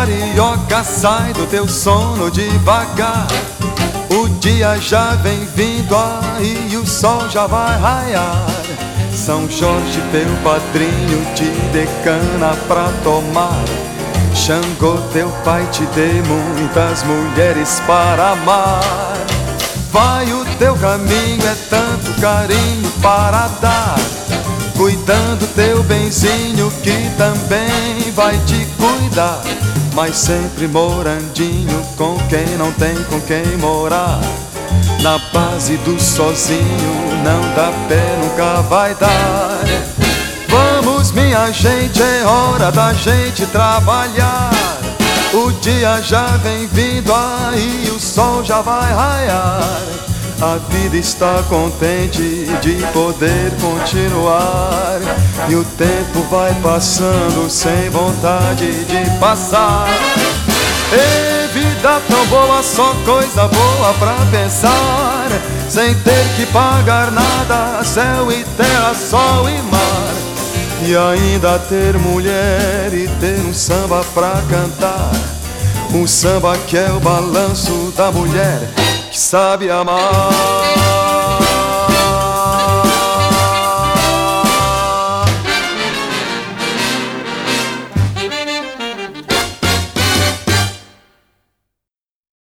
Carioca, sai do teu sono devagar. O dia já vem vindo aí, o sol já vai raiar. São Jorge, teu padrinho, te decana pra tomar. Xangô, teu pai, te dê muitas mulheres para amar. Vai o teu caminho, é tanto carinho para dar, cuidando teu benzinho que também vai te cuidar. Mas sempre morandinho com quem não tem com quem morar. Na base do sozinho não dá pé, nunca vai dar. Vamos minha gente, é hora da gente trabalhar. O dia já vem vindo aí, o sol já vai raiar. A vida está contente de poder continuar, e o tempo vai passando sem vontade de passar. Ei, vida tão boa, só coisa boa pra pensar, sem ter que pagar nada, céu e terra, sol e mar. E ainda ter mulher e ter um samba pra cantar, um samba que é o balanço da mulher que sabe amar.